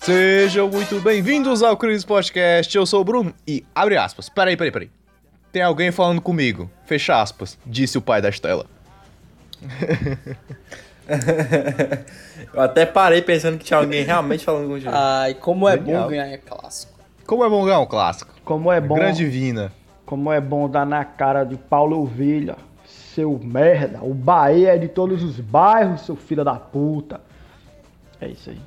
Sejam muito bem-vindos ao Cris Podcast, eu sou o Bruno e, abre aspas, peraí. Tem alguém falando comigo, fecha aspas, disse o pai da Estela. Eu até parei pensando que tinha alguém realmente falando com o Júlio. Ai, como é Genial. bom ganhar clássico. Como é bom ganhar um clássico? Como é bom, Grande Vina. como é bom dar na cara de Paulo Ovelha, seu merda. O Bahia é de todos os bairros, seu filho da puta. É isso aí.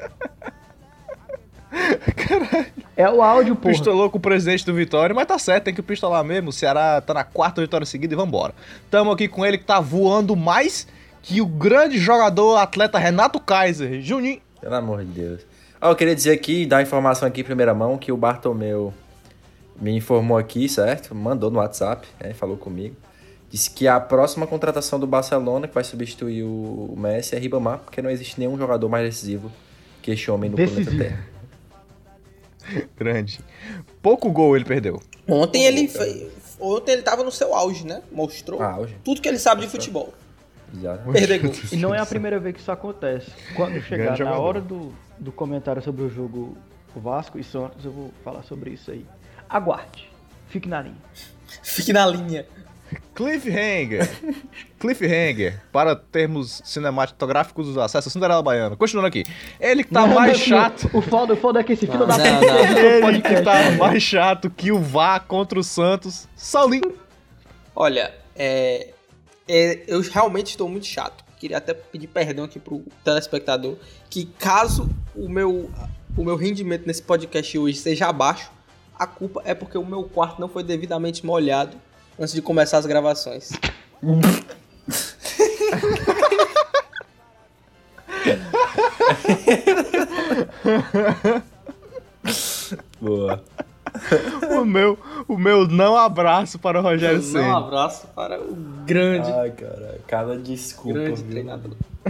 Caralho. É o áudio, porra. Pistolou com o presidente do Vitória, mas tá certo, tem que pistolar mesmo. O Ceará tá na 4ª vitória seguida e vambora. Tamo aqui com ele que tá voando mais que o grande jogador atleta Renato Kaiser. Juninho. Pelo amor de Deus. Eu queria dizer aqui, dar informação aqui em primeira mão, que o Bartomeu me informou aqui, certo? Mandou no WhatsApp, falou comigo. Disse que a próxima contratação do Barcelona, que vai substituir o Messi, é Ribamar, porque não existe nenhum jogador mais decisivo que este homem no planeta Terra. Grande. Pouco gol ele perdeu. Ontem ele tava no seu auge, né? Mostrou Auge. tudo que ele sabe de futebol. Exato. Perder gol. E não é a primeira vez que isso acontece. Quando chegar Grande na jogador. hora do comentário sobre o jogo Vasco e Santos, eu vou falar sobre isso aí. Aguarde. Fique na linha. Fique na linha. Cliffhanger. Para termos cinematográficos, acessa Cinderela Baiana. Continuando aqui. Ele que tá mais chato. O foda é que esse filho da não, puta não. editou o Ele que podcast, tá né? mais chato que o VAR contra o Santos. Saulinho. Olha, eu realmente estou muito chato. Queria até pedir perdão aqui pro telespectador, que caso o meu rendimento nesse podcast hoje seja abaixo, a culpa é porque o meu quarto não foi devidamente molhado antes de começar as gravações. Boa. O meu não abraço para o Rogério Um Ceni. abraço para o grande, Ai, caralho. Cada desculpa. grande viu? treinador.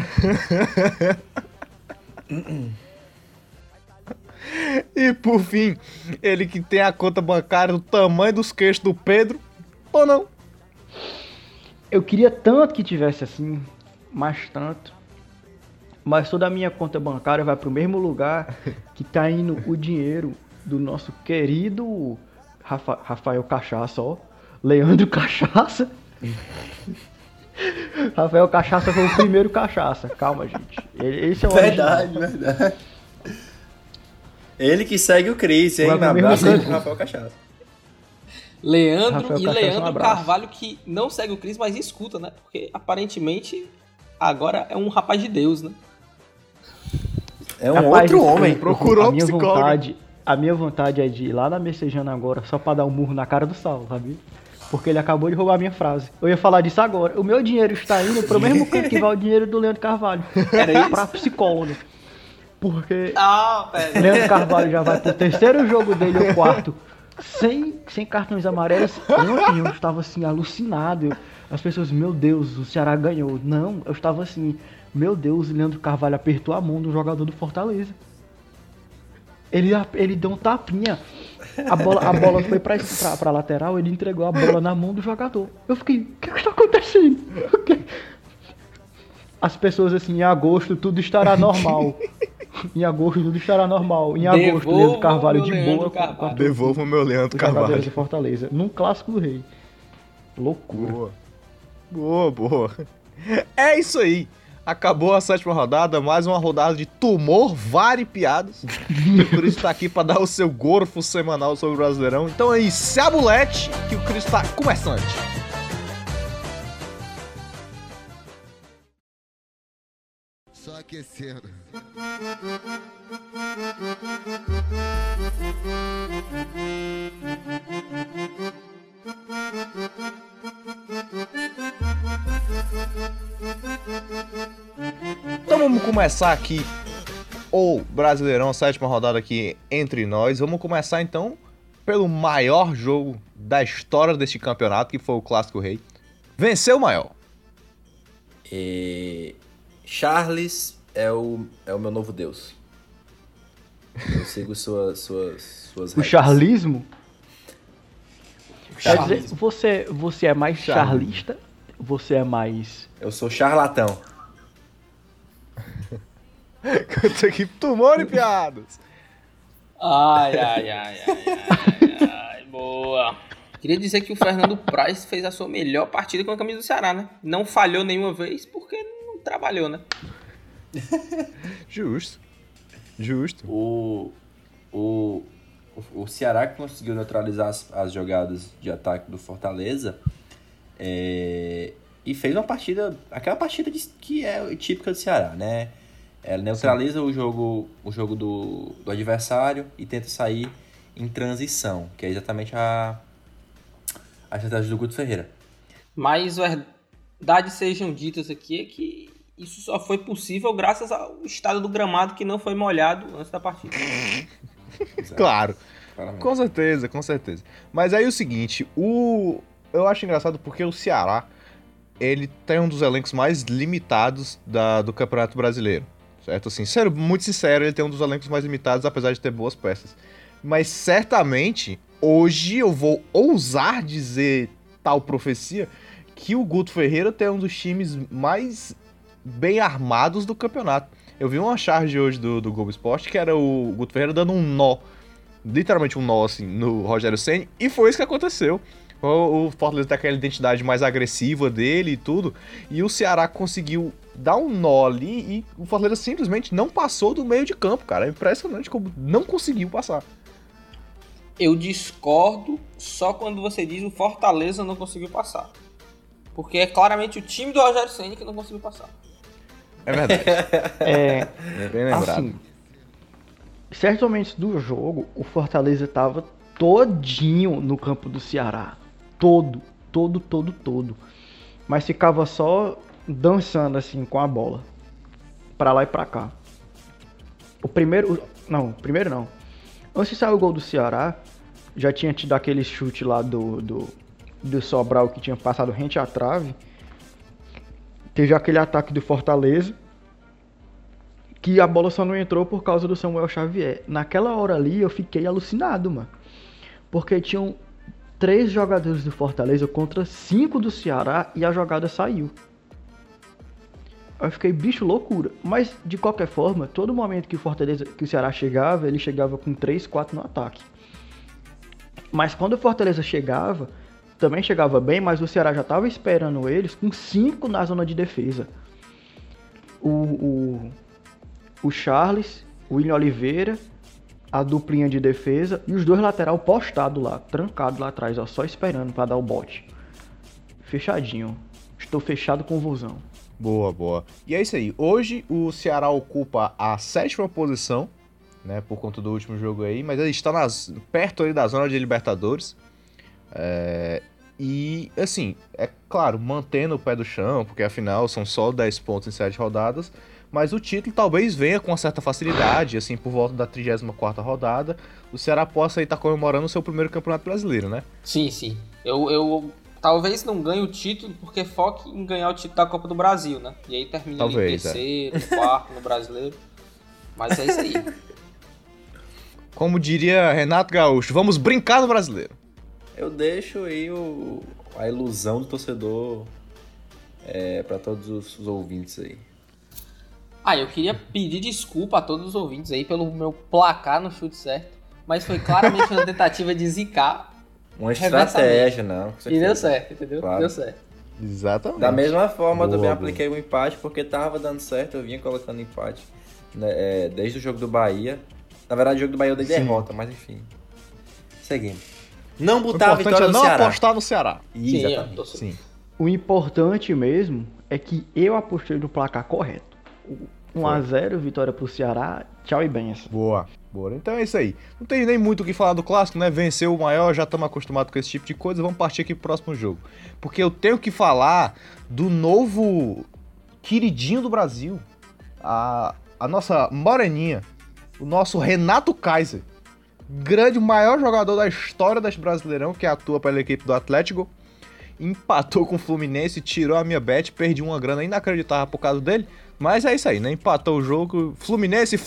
E por fim, ele que tem a conta bancária do tamanho dos queixos do Pedro, ou não? Eu queria tanto que tivesse assim, mais tanto. Mas toda a minha conta bancária vai pro mesmo lugar que tá indo o dinheiro do nosso querido Rafael Cachaça, ó. Leandro Cachaça. Rafael Cachaça foi o primeiro cachaça. Calma, gente. Esse é o original. Verdade. Ele que segue o Cris, hein? Vai pro Um mesmo abraço aí canto. pro Rafael Cachaça. Leandro Rafael e Cachaça, Leandro um abraço. Carvalho, que não segue o Cris, mas escuta, né? Porque aparentemente agora é um rapaz de Deus, né? É um Rapaz, outro homem. procurou a um minha psicólogo. A minha vontade é de ir lá na Messejana agora só pra dar um murro na cara do Saulo, sabe? Porque ele acabou de roubar a minha frase. Eu ia falar disso agora. O meu dinheiro está indo pro mesmo canto que vai o dinheiro do Leandro Carvalho. Era isso? Pra psicólogo. Porque Ah, velho. Leandro Carvalho já vai pro terceiro jogo dele, o quarto, sem cartões amarelos. Ontem eu estava assim, alucinado. As pessoas, meu Deus, o Ceará ganhou. Não, eu estava assim, meu Deus, o Leandro Carvalho apertou a mão do jogador do Fortaleza. Ele deu um tapinha. A bola foi pra lateral, ele entregou a bola na mão do jogador. Eu fiquei, o que está acontecendo? O quê? As pessoas assim, em agosto tudo estará normal. Em agosto tudo estará normal. Em agosto, Devolva Leandro Carvalho o de Leandro boa Carvalho. Devolva o meu Leandro os jogadores Carvalho. de Fortaleza. Num clássico do Rei. Loucura. Boa. É isso aí. Acabou a 7ª rodada, mais uma rodada de tumor, VAR e piadas. O Cris tá aqui pra dar o seu gorfo semanal sobre o Brasileirão. Então aí, se abulete que o Cris tá começando. Só aquecendo. Então vamos começar aqui o Brasileirão, a 7ª rodada aqui entre nós. Vamos começar então pelo maior jogo da história deste campeonato, que foi o Clássico Rei. Venceu o maior. E Charles é o meu novo Deus. Eu sigo suas O regras. charlismo? Quer Charles. dizer, você é mais charlista? Você é mais... Eu sou charlatão. Isso aqui, tumor e piadas. Ai, boa. Queria dizer que o Fernando Praz fez a sua melhor partida com a camisa do Ceará, né? Não falhou nenhuma vez porque não trabalhou, né? Justo. O Ceará que conseguiu neutralizar as jogadas de ataque do Fortaleza e fez uma partida, aquela partida que é típica do Ceará, né? Ela neutraliza o jogo do adversário e tenta sair em transição, que é exatamente a estratégia do Guto Ferreira. Mas verdades sejam ditas aqui é que isso só foi possível graças ao estado do gramado que não foi molhado antes da partida. Claro. Claramente. Com certeza. Mas aí o seguinte, eu acho engraçado porque o Ceará, ele tem um dos elencos mais limitados do Campeonato Brasileiro. Certo? Assim, muito sincero, ele tem um dos elencos mais limitados, apesar de ter boas peças. Mas certamente, hoje eu vou ousar dizer tal profecia, que o Guto Ferreira tem um dos times mais bem armados do campeonato. Eu vi uma charge hoje do Globo Esporte, que era o Guto Ferreira dando um nó, literalmente um nó assim, no Rogério Ceni, e foi isso que aconteceu. O Fortaleza tem aquela identidade mais agressiva dele e tudo, e o Ceará conseguiu dar um nó ali e o Fortaleza simplesmente não passou do meio de campo, cara. É impressionante como não conseguiu passar. Eu discordo só quando você diz o Fortaleza não conseguiu passar. Porque é claramente o time do Rogério Ceni que não conseguiu passar. É verdade. É bem lembrado. Assim, certos momentos do jogo, o Fortaleza tava todinho no campo do Ceará. Todo. Mas ficava só dançando assim com a bola. Pra lá e pra cá. Primeiro não. Antes de sair o gol do Ceará, já tinha tido aquele chute lá do Sobral que tinha passado rente à trave. Teve aquele ataque do Fortaleza, que a bola só não entrou por causa do Samuel Xavier. Naquela hora ali eu fiquei alucinado, mano. Porque tinham 3 jogadores do Fortaleza contra 5 do Ceará e a jogada saiu. Eu fiquei, bicho, loucura. Mas, de qualquer forma, todo momento que o Ceará chegava, ele chegava com 3, 4 no ataque. Mas quando o Fortaleza chegava, também chegava bem, mas o Ceará já estava esperando eles com 5 na zona de defesa. O Charles, o William Oliveira, a duplinha de defesa e os 2 lateral postados lá, trancados lá atrás, ó, só esperando para dar o bote. Fechadinho. Estou fechado com o Vozão. Boa. E é isso aí. Hoje o Ceará ocupa a 7ª posição, né, por conta do último jogo aí, mas ele está perto ali da zona de Libertadores. E, assim, é claro, mantendo o pé do chão, porque afinal são só 10 pontos em 7 rodadas, mas o título talvez venha com uma certa facilidade, assim, por volta da 34ª rodada, o Ceará possa estar comemorando o seu primeiro campeonato brasileiro, né? Sim. Eu talvez não ganhe o título porque foque em ganhar o título da Copa do Brasil, né? E aí termina ali em terceiro, quarto no brasileiro. Mas é isso aí. Como diria Renato Gaúcho, vamos brincar no brasileiro. Eu deixo aí a ilusão do torcedor para todos os ouvintes aí. Eu queria pedir desculpa a todos os ouvintes aí pelo meu placar no chute certo, mas foi claramente uma tentativa de zicar. Uma estratégia, não. E deu certo, entendeu? Claro. Deu certo. Exatamente. Da mesma forma, eu também boa. apliquei o empate porque tava dando certo, eu vinha colocando empate, né, desde o jogo do Bahia. Na verdade, o jogo do Bahia eu dei derrota, mas enfim. Seguindo. Não botar a vitória é no não Ceará. apostar no Ceará. Exatamente. Sim. O importante mesmo é que eu apostei no placar correto. 1-0, vitória pro Ceará, tchau e benção. Boa. Então é isso aí. Não tem nem muito o que falar do clássico, né? Venceu o maior, já estamos acostumados com esse tipo de coisa. Vamos partir aqui pro próximo jogo. Porque eu tenho que falar do novo queridinho do Brasil. A nossa moreninha. O nosso Renato Kaiser. Grande, maior jogador da história deste Brasileirão, que atua pela equipe do Atlético. Empatou com o Fluminense, tirou a minha bet, perdi uma grana inacreditável por causa dele. Mas é isso aí, né? Empatou o jogo. Fluminense.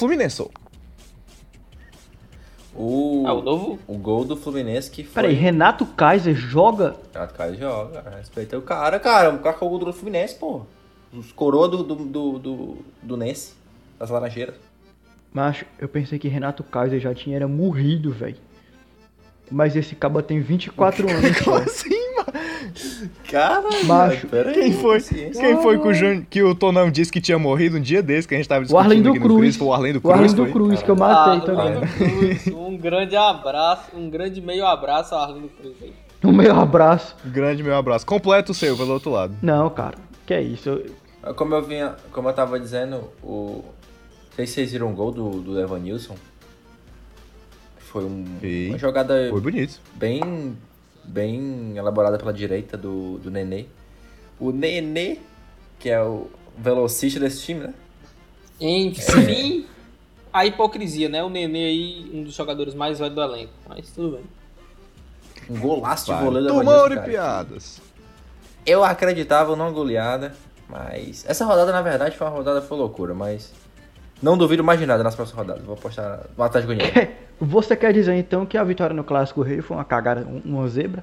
O gol do Fluminense que foi... Peraí, Renato Kaiser joga? Renato Kaiser joga, respeitei o cara, o cara com o gol do Fluminense, pô. Os coroa do Nense, das Laranjeiras. Mas eu pensei que Renato Kaiser já tinha morrido, velho. Mas esse caba tem 24 anos Como só. assim, mano? Caralho, Macho, pera aí, Quem foi paciência. que o Tonão disse que tinha morrido um dia desse que a gente tava O discutindo Arlindo aqui no Cruz. Cris? Foi o Arlindo O Cruz, Arlindo foi? Cruz, que eu matei Arlindo também. Cruz, um grande abraço, um grande meio abraço a Arlindo Cruz aí. O meu abraço. Grande meu abraço. Completa o seu, pelo outro lado. Não, cara. Que é isso? Como eu tava dizendo, não sei se vocês viram um gol do Evanilson. Foi Sim. uma jogada Foi bonito. bem elaborada pela direita do Nenê. O Nenê, que é o velocista desse time, né? Enfim, a hipocrisia, né? O Nenê aí, um dos jogadores mais velhos do elenco. Mas tudo bem. Um golaço de Vai. goleiro do Tumor Evanilson, e cara. piadas. Eu acreditava numa goleada, mas... Essa rodada, na verdade, foi uma rodada por loucura, mas... Não duvido mais de nada nas próximas rodadas. Vou apostar no Atlético Goianiense. Você quer dizer então que a vitória no Clássico Rei foi uma cagada, uma zebra?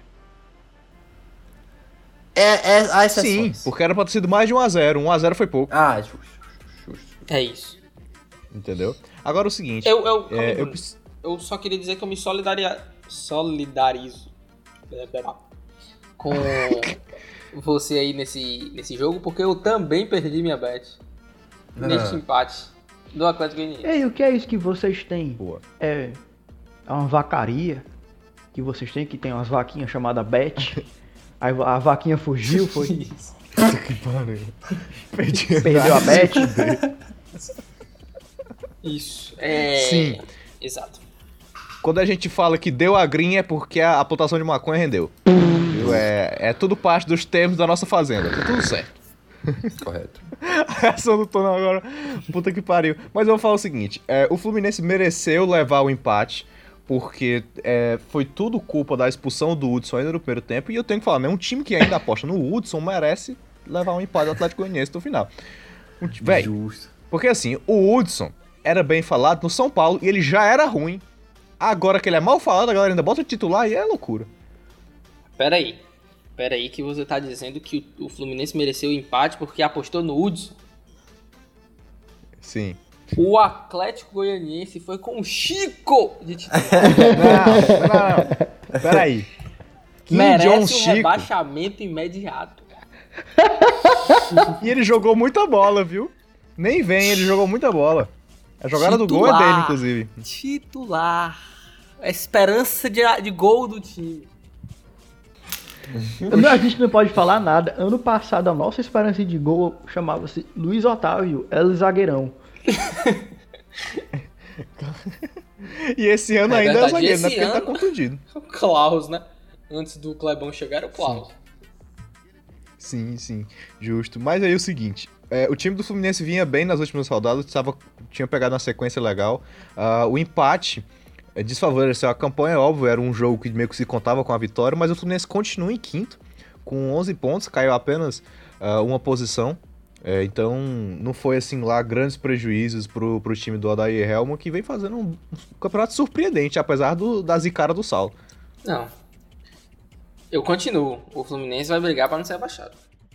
Há Sim, exceções. porque era pra ter sido mais de 1x0. 1x0 foi pouco, Ah, justo. É isso. entendeu? Agora o seguinte. Calma aí, eu Bruno. preciso- Eu só queria dizer que eu me solidarizo com você aí nesse jogo, porque eu também perdi minha bet neste empate do Atlético Goianiense. Ei, o que é isso que vocês têm? Boa. É uma vacaria que vocês têm, que tem umas vaquinhas chamadas Bet. Aí a vaquinha fugiu, foi. Isso. Perdeu a Bet. Isso. Sim. Exato. Quando a gente fala que deu a green é porque a plantação de maconha rendeu. Viu? É tudo parte dos termos da nossa fazenda. Tá tudo certo. Correto. A reação do Tonão agora, puta que pariu. Mas eu vou falar o seguinte, o Fluminense mereceu levar o empate, porque foi tudo culpa da expulsão do Hudson ainda no primeiro tempo, e eu tenho que falar, né, um time que ainda aposta no Hudson merece levar um empate do Atlético Goianiense no final. Véi, Justo. porque assim, o Hudson era bem falado no São Paulo, e ele já era ruim. Agora que ele é mal falado, a galera ainda bota titular e é loucura. Pera aí que você tá dizendo que o Fluminense mereceu o empate porque apostou no Hudson. Sim. O Atlético Goianiense foi com o Chico de titular. Não. Peraí. Kim Merece John um Chico. rebaixamento imediato. E ele jogou muita bola, viu? Nem vem, ele jogou muita bola. A jogada do gol é dele, inclusive. Titular. A esperança de gol do time. A gente não pode falar nada. Ano passado, a nossa esperança de gol chamava-se Luiz Otávio, El Zagueirão. E esse ano É ainda verdade, é zagueiro, esse né? Porque ele tá ano- contundido. O Klaus, né? Antes do Clebão chegar era o Klaus. Sim, justo. Mas aí o seguinte, o time do Fluminense vinha bem nas últimas rodadas, tinha pegado uma sequência legal. O empate desfavoreceu a campanha, óbvio, era um jogo que meio que se contava com a vitória, mas o Fluminense continua em quinto, com 11 pontos, caiu apenas uma posição. Então não foi assim lá grandes prejuízos pro time do Odair Helman, que vem fazendo um campeonato surpreendente, apesar da zicada do Saulo. Não. Eu continuo. O Fluminense vai brigar pra não ser abaixado.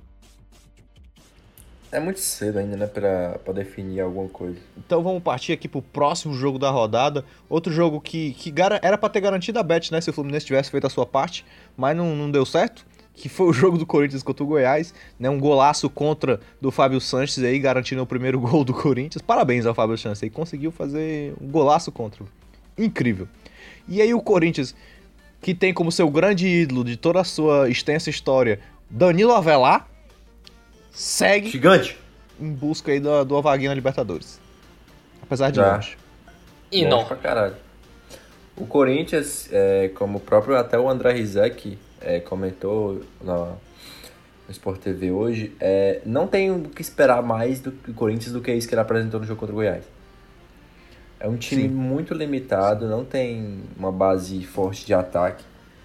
É muito cedo ainda, né, pra definir alguma coisa. Então vamos partir aqui pro próximo jogo da rodada. Outro jogo que era pra ter garantido a bet, né? Se o Fluminense tivesse feito a sua parte, mas não deu certo. Que foi o jogo do Corinthians contra o Goiás, né? Um golaço contra do Fábio Sanches aí, garantindo o primeiro gol do Corinthians. Parabéns ao Fábio Sanches aí, conseguiu fazer um golaço contra. Incrível. E aí o Corinthians, que tem como seu grande ídolo de toda a sua extensa história, Danilo Avelar, segue Gigante. em busca aí da vaguinha na Libertadores. Apesar de Já. longe. E Longe não. pra caralho. O Corinthians, como o próprio até o André Rizek comentou no Sport TV hoje, não tem o que esperar mais do Corinthians do que isso que ele apresentou no jogo contra o Goiás. É um time Sim. muito limitado, não tem uma base forte de ataque.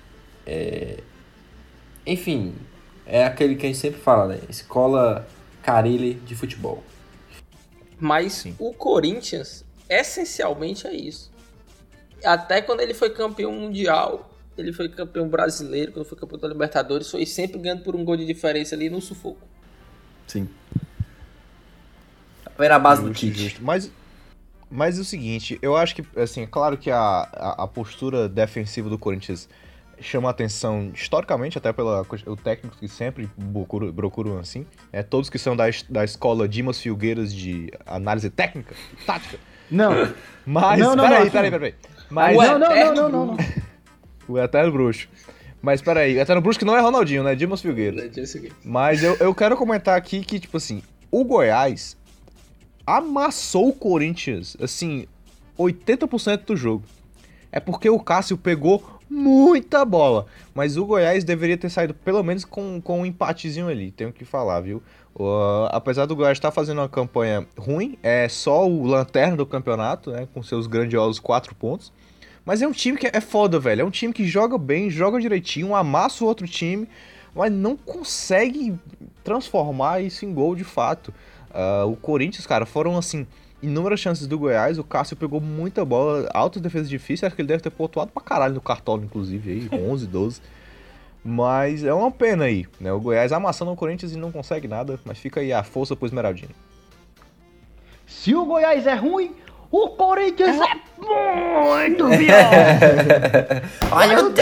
Enfim, é aquele que a gente sempre fala, né? Escola Carille de futebol. Mas Sim. o Corinthians, essencialmente, é isso. Até quando ele foi campeão mundial, ele foi campeão brasileiro, quando foi campeão da Libertadores, foi sempre ganhando por um gol de diferença ali no sufoco. Sim. Foi na base do Justo, Tite. justo. Mas é o seguinte, eu acho que, assim, é claro que a postura defensiva do Corinthians chama atenção historicamente, até pelo técnico que sempre procuram assim. Todos que são da escola Dimas Filgueiras de análise técnica, tática. Não. Mas, não, peraí. Mas, Não. o Eterno Bruxo. Mas peraí, o Eterno Bruxo que não é Ronaldinho, né? Dimas Filgueiras. Mas eu quero comentar aqui que, tipo assim, o Goiás amassou o Corinthians, assim, 80% do jogo. É porque o Cássio pegou muita bola. Mas o Goiás deveria ter saído pelo menos com um empatezinho ali, tenho que falar, viu? Apesar do Goiás estar fazendo uma campanha ruim, é só o lanterna do campeonato, né? Com seus grandiosos 4 pontos. Mas é um time que é foda, velho. É um time que joga bem, joga direitinho, amassa o outro time, mas não consegue transformar isso em gol de fato. O Corinthians, cara, foram assim, inúmeras chances do Goiás. O Cássio pegou muita bola, altas defesas difíceis. Acho que ele deve ter pontuado pra caralho no Cartola, inclusive, aí, 11, 12. Mas é uma pena aí, né? O Goiás amassando o Corinthians e não consegue nada, mas fica aí a força pro Esmeraldino. Se o Goiás é ruim, o Corinthians é muito pior. Olha o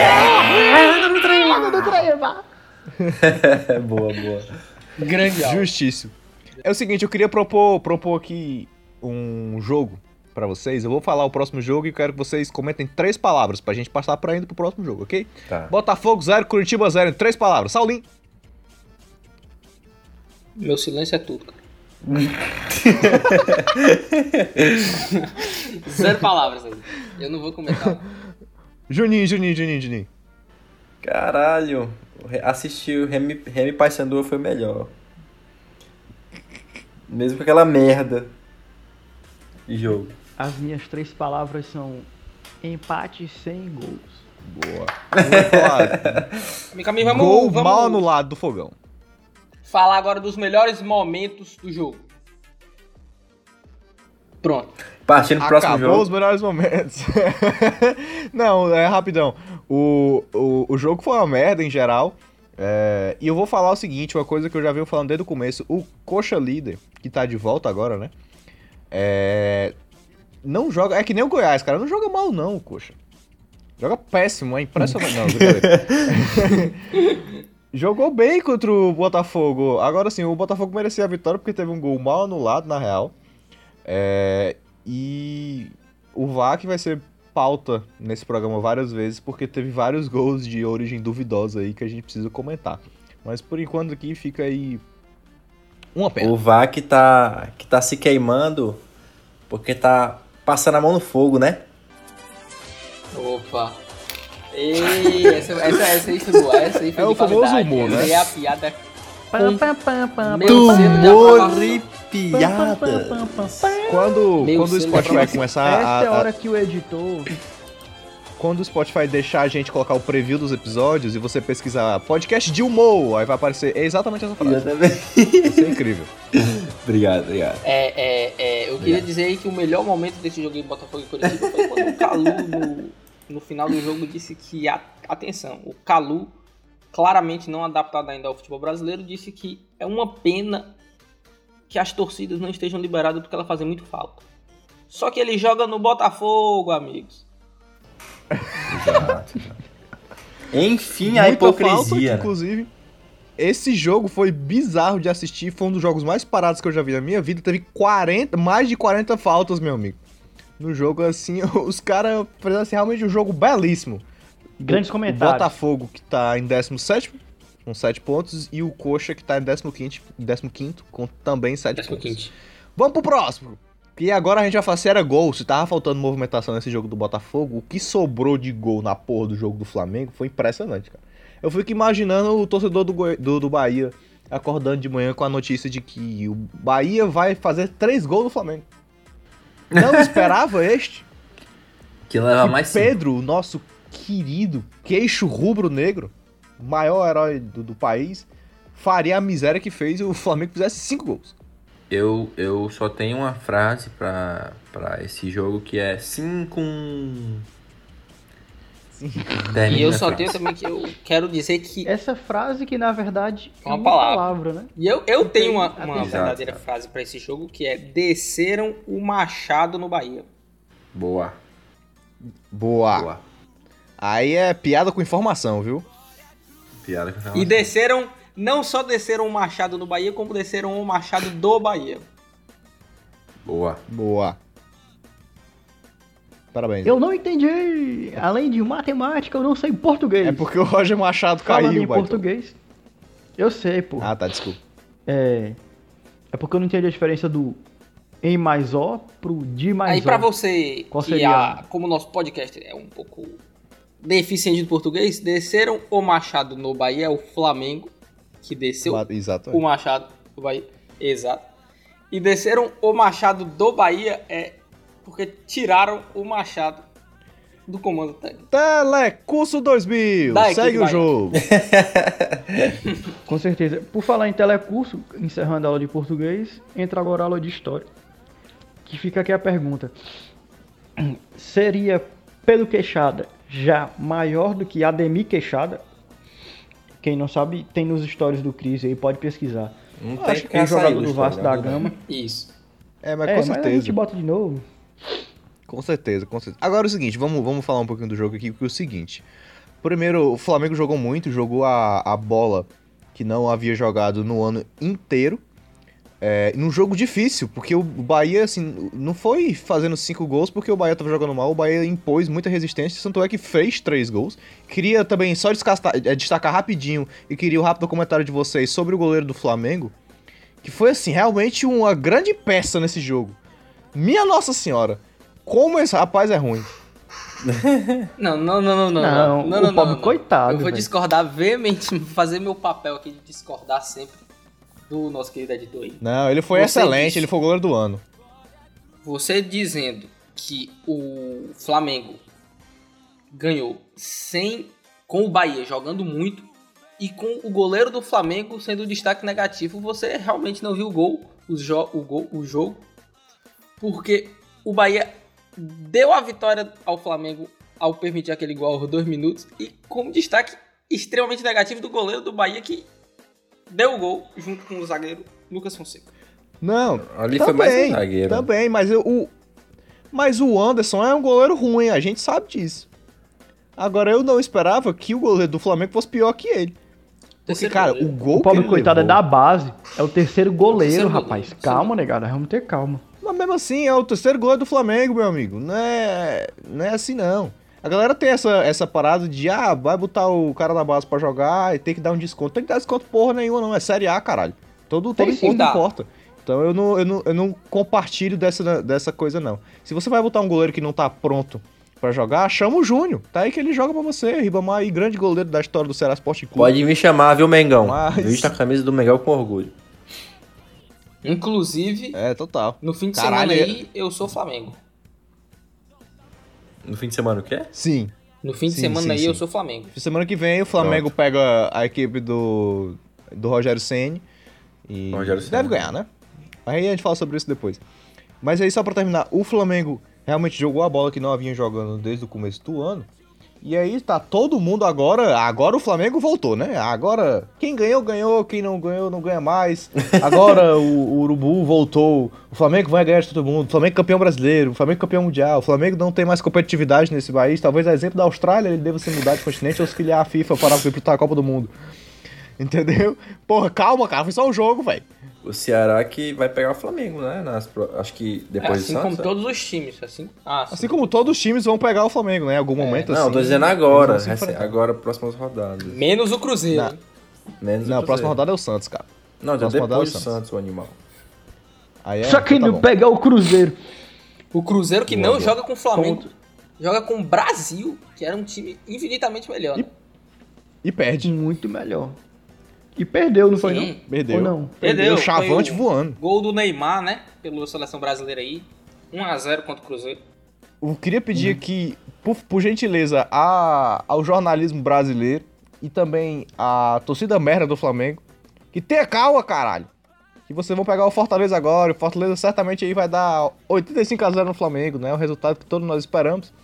Boa. Grande aula. Justíssimo. É o seguinte, eu queria propor aqui um jogo pra vocês. Eu vou falar o próximo jogo e quero que vocês comentem 3 palavras pra gente passar pra indo pro próximo jogo, ok? Tá. Botafogo 0, Curitiba 0 em 3 palavras. Saulinho. Meu silêncio é tudo, cara. 0 palavras aí. Eu não vou comentar. Juninho. Caralho. Assistir o Remy Paysandu foi melhor. Mesmo com aquela merda de jogo. As minhas 3 palavras são empate sem gols. Boa. Gol mal anulado do Fogão. Falar agora dos melhores momentos do jogo. Pronto. Partindo pro próximo jogo. Acabou os melhores momentos. Não, é rapidão. O jogo foi uma merda em geral. E eu vou falar o seguinte, uma coisa que eu já venho falando desde o começo. O Coxa líder, que tá de volta agora, né? Não joga... É que nem o Goiás, cara. Não joga mal não, o Coxa. Joga péssimo, é impressionante. Não, jogou bem contra o Botafogo. Agora sim, o Botafogo merecia a vitória porque teve um gol mal anulado, na real. E o VAR vai ser pauta nesse programa várias vezes, porque teve vários gols de origem duvidosa aí que a gente precisa comentar. Mas por enquanto aqui fica aí uma pena. O VAR que tá se queimando porque tá passando a mão no fogo, né? Opa. Ei, essa aí foi boa. Essa aí foi o famoso humor, né? Essa aí é a piada. Humor e piada. Quando o Spotify começar Essa é a hora que o editor... Quando o Spotify deixar a gente colocar o preview dos episódios e você pesquisar podcast de humor, aí vai aparecer exatamente essa frase. Isso é incrível. Obrigado. Eu queria dizer aí que o melhor momento desse jogo em Botafogo e Curitiba foi quando o Calu, no final do jogo, disse que, atenção, o Calu, claramente não adaptado ainda ao futebol brasileiro, disse que é uma pena que as torcidas não estejam liberadas porque elas fazem muito falta. Só que ele joga no Botafogo, amigos. Exato. Enfim, a muita hipocrisia. Falta, que, inclusive, esse jogo foi bizarro de assistir. Foi um dos jogos mais parados que eu já vi na minha vida. Teve mais de 40 faltas, meu amigo. No jogo, assim, os caras fizeram assim, realmente um jogo belíssimo. Grandes o comentários. Botafogo, que tá em 17º, com 7 pontos. E o Coxa, que tá em 15º, com também 7 pontos. Vamos pro próximo. E agora a gente vai falar se era gol, se tava faltando movimentação nesse jogo do Botafogo. O que sobrou de gol na porra do jogo do Flamengo foi impressionante, cara. Eu fico imaginando o torcedor do Bahia acordando de manhã com a notícia de que o Bahia vai fazer 3 gols no Flamengo. Não esperava este. Que leva mais Pedro, o nosso querido queixo rubro-negro, o maior herói do país, faria a miséria que fez e o Flamengo fizesse 5 gols. Eu só tenho uma frase pra esse jogo que é Termina E eu a só frase. tenho também que eu quero dizer que... Essa frase que, na verdade, é Uma uma palavra. palavra, né? E eu tenho uma Exato, verdadeira cara. frase pra esse jogo, que é: desceram o Machado no Bahia. Boa. Boa. Boa. Aí é piada com informação, viu? Piada com E desceram, não só desceram o Machado no Bahia, como desceram o Machado do Bahia. Boa. Boa. Parabéns. Eu não entendi. Além de matemática, eu não sei português. É porque o Roger Machado Falando caiu, em Baito. português, eu sei, pô. Ah, tá, desculpa. É porque eu não entendi a diferença do em mais O pro de mais Aí O. pra você, Qual que seria? como o nosso podcast é um pouco deficiente do português, desceram o Machado no Bahia, é o Flamengo, que desceu Exato. o Machado do Bahia. Exato. E desceram o Machado do Bahia porque tiraram o Machado do comando técnico. Telecurso 2000. Da equipe Segue o Bahia. jogo. Com certeza. Por falar em telecurso, encerrando a aula de português, entra agora a aula de história. Que fica aqui a pergunta. Seria Pedro Queixada já maior do que Ademir Queixada? Quem não sabe, tem nos stories do Cris aí, pode pesquisar. Não Acho tem que porque O jogador saiu do Vasco da Gama. Isso. Mas É, com mas a certeza. gente bota de novo. Com certeza, com certeza. Agora é o seguinte, vamos falar um pouquinho do jogo aqui, porque é o seguinte. Primeiro, o Flamengo jogou muito, jogou a bola que não havia jogado no ano inteiro. Num jogo difícil, porque o Bahia, assim, não foi fazendo 5 gols porque o Bahia tava jogando mal, o Bahia impôs muita resistência, tanto é que fez 3 gols. Queria também só destacar rapidinho, e queria o rápido comentário de vocês sobre o goleiro do Flamengo, que foi, assim, realmente uma grande peça nesse jogo. Minha Nossa Senhora, como esse rapaz é ruim. Não. Não, o pobre coitado, Eu vou velho. discordar veemente, fazer meu papel aqui de discordar sempre do nosso querido editor aí. Não, ele foi Você excelente, disse. ele foi o goleiro do ano. Você dizendo que o Flamengo ganhou com o Bahia jogando muito e com o goleiro do Flamengo sendo destaque negativo, você realmente não viu o jogo, porque o Bahia deu a vitória ao Flamengo ao permitir aquele gol aos 2 minutos e com destaque extremamente negativo do goleiro do Bahia que deu o gol junto com o zagueiro Lucas Fonseca. Não, Ali foi mais um zagueiro. Também, mas o Anderson é um goleiro ruim, a gente sabe disso. Agora, eu não esperava que o goleiro do Flamengo fosse pior que ele. Porque, Terceiro cara, goleiro. o gol O pobre que ele coitado é levou, da base. É o terceiro goleiro, Terceiro rapaz. goleiro. Calma, negada. Vamos ter calma. Mas mesmo assim, é o terceiro goleiro do Flamengo, meu amigo. Não é assim, não. A galera tem essa parada de, vai botar o cara da base pra jogar e tem que dar um desconto. Tem que dar desconto porra nenhuma, não. É Série A, caralho. Todo Tem sim, encontro dá. importa. Então eu não compartilho dessa coisa, não. Se você vai botar um goleiro que não tá pronto pra jogar, chama o Júnior. Tá aí que ele joga pra você. Ribamar aí, grande goleiro da história do Ceará Sport Clube. Pode me chamar, viu, Mengão? Mas- Vista a camisa do Mengão com orgulho. Inclusive, Total. no fim de Caralho, semana aí, eu sou Flamengo. No fim de semana o quê? Sim. No fim de Sim, semana sim, aí, sim. eu sou Flamengo. Semana que vem o Flamengo pega a equipe do Rogério Ceni e Rogério Ceni. deve ganhar, né? Aí a gente fala sobre isso depois. Mas aí só pra terminar, o Flamengo realmente jogou a bola que não haviam jogando desde o começo do ano. E aí tá todo mundo agora o Flamengo voltou, né? Agora quem ganhou, ganhou, quem não ganhou, não ganha mais. Agora o Urubu voltou, o Flamengo vai ganhar de todo mundo, o Flamengo campeão brasileiro, o Flamengo campeão mundial, o Flamengo não tem mais competitividade nesse país, talvez a exemplo da Austrália ele deva se mudar de continente ou se filiar à FIFA para disputar a Copa do Mundo. Entendeu? Porra, calma, cara, foi só um jogo, velho. O Ceará que vai pegar o Flamengo, né? Acho que depois assim do como Santos. todos os times. Assim como todos os times vão pegar o Flamengo, né? Em algum momento Não, assim. tô dizendo agora. eles vão se enfrentar. Agora, próximas rodadas. Menos o Cruzeiro. Não. hein? Menos Não, a o próxima Cruzeiro. rodada é o Santos, cara. Não, próxima rodada depois é do o Santos. Santos, o animal. Aí Só que tá não bom. pegar o Cruzeiro. O Cruzeiro que Boa, não boa. joga com o Flamengo. Joga com o Brasil, que era um time infinitamente melhor. Né? E perde. Muito melhor. E perdeu, não foi Sim. não? Perdeu. Ou não? Perdeu. O Chavante foi voando. Gol do Neymar, né? Pela seleção brasileira aí. 1-0 contra o Cruzeiro. Eu queria pedir aqui, por gentileza, ao jornalismo brasileiro e também à torcida merda do Flamengo, que tenha calma, caralho. Que vocês vão pegar o Fortaleza agora. O Fortaleza certamente aí vai dar 85-0 no Flamengo, né? O resultado que todos nós esperamos.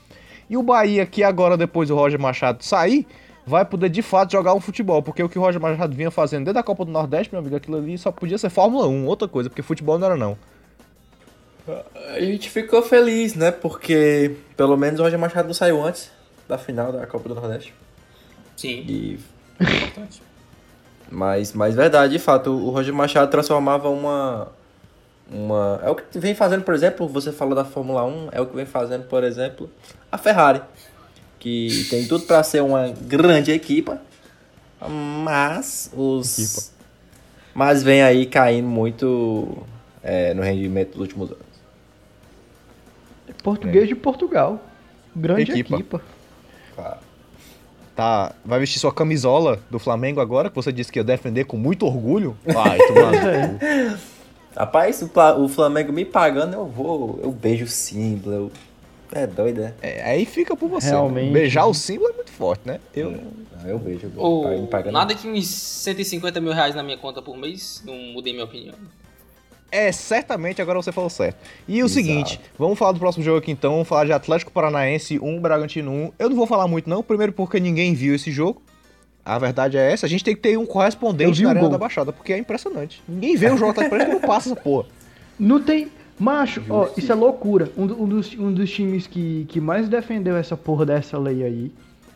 E o Bahia, que agora, depois do Roger Machado sair, vai poder de fato jogar um futebol. Porque o que o Roger Machado vinha fazendo desde a Copa do Nordeste, meu amigo, aquilo ali só podia ser Fórmula 1, outra coisa, porque futebol não era não. A gente ficou feliz, né? Porque pelo menos o Roger Machado não saiu antes da final da Copa do Nordeste. Sim. E... Importante. Mas verdade, de fato, o Roger Machado transformava uma... É o que vem fazendo, por exemplo, você falou da Fórmula 1, é o que vem fazendo, por exemplo, a Ferrari. Que tem tudo pra ser uma grande equipa, mas mas vem aí caindo muito no rendimento dos últimos anos. Português de Portugal. Grande Equipa. equipa. Claro. Tá, vai vestir sua camisola do Flamengo agora, que você disse que ia defender com muito orgulho? Vai, tomar. Rapaz, o Flamengo me pagando, eu beijo o símbolo, é doido, né? Aí fica por você. Realmente. Beijar o símbolo é muito forte, né? Eu beijo. Ou Me pagando. nada que uns 150 mil reais na minha conta por mês, não mudei minha opinião. Certamente, agora você falou certo. E o Exato. seguinte, vamos falar do próximo jogo aqui então, vamos falar de Atlético Paranaense 1, Bragantino 1. Eu não vou falar muito não, primeiro porque ninguém viu esse jogo. A verdade é essa, a gente tem que ter um Eu correspondente vi na o Arena gol. da Baixada, porque é impressionante. Ninguém vê o jogo Atlético Paranaense que não passa essa porra. Não tem. Macho, ó, isso é loucura. Um dos times que mais defendeu essa porra dessa lei aí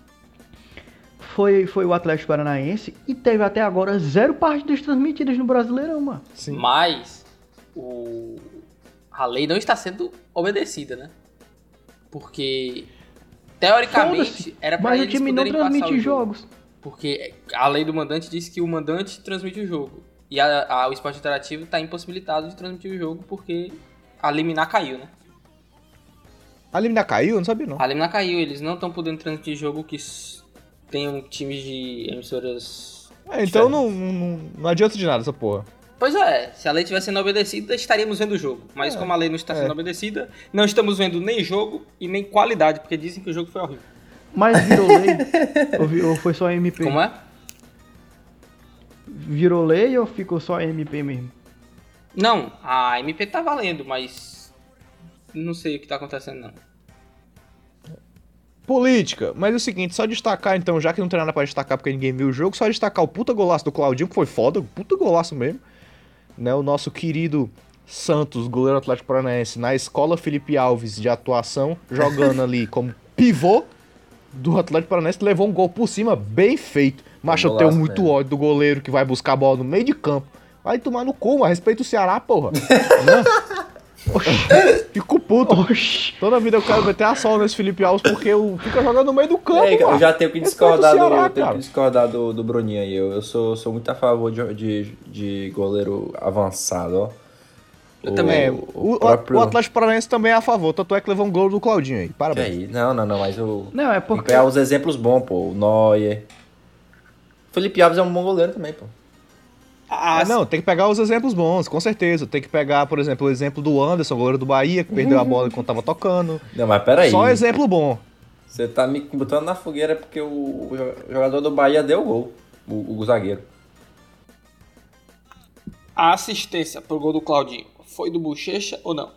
foi o Atlético Paranaense e teve até agora 0 partidas transmitidas no Brasileirão, mano. Sim. Mas a lei não está sendo obedecida, né? Porque teoricamente Foda-se, era pra mas o eles time não poderem passar transmite o jogo. jogos. Porque a lei do mandante diz que o mandante transmite o jogo. E o esporte interativo está impossibilitado de transmitir o jogo porque a liminar caiu, né? A liminar caiu? Eu não sabia não. A liminar caiu, eles não estão podendo transmitir jogo que tenham times de emissoras. Então não adianta de nada essa porra. Pois é, se a lei tivesse sendo obedecida, estaríamos vendo o jogo. Mas como a lei não está sendo obedecida, não estamos vendo nem jogo e nem qualidade, porque dizem que o jogo foi horrível. Mas virou lei? ou foi só MP? Como é? Virou lei ou ficou só MP mesmo? Não, a MP tá valendo, mas não sei o que tá acontecendo não. Política, mas é o seguinte, só destacar então, já que não tem nada pra destacar porque ninguém viu o jogo, só destacar o puta golaço do Claudinho, que foi foda, puta golaço mesmo, né, o nosso querido Santos, goleiro Atlético Paranaense, na escola Felipe Alves de atuação, jogando ali como pivô do Atlético Paranaense, levou um gol por cima, bem feito, mas eu tenho golaço muito mesmo. ódio do goleiro que vai buscar a bola no meio de campo, vai tomar no cu, mas respeita o Ceará, porra. Não. Fico puto. Oxi. Toda vida eu quero meter a sola nesse Felipe Alves porque fica jogando no meio do campo, É, eu mano. já tenho que Respeita discordar, o Ceará, tenho cara. que discordar do Bruninho aí. Eu sou muito a favor de goleiro avançado, ó. Eu também. O próprio- Atlético Paranaense também é a favor, tanto é que levou um gol do Claudinho aí. Que Parabéns. aí? Não, mas o... Não, é Tem que porque. pegar os exemplos bons, pô. O Neuer. O Felipe Alves é um bom goleiro também, pô. Não, tem que pegar os exemplos bons, com certeza. Tem que pegar, por exemplo, o exemplo do Anderson, goleiro do Bahia, que perdeu a bola enquanto tava tocando. Não, mas peraí. Só exemplo bom. Você tá me botando na fogueira porque o jogador do Bahia deu gol. O zagueiro. A assistência pro gol do Claudinho foi do Bochecha ou não?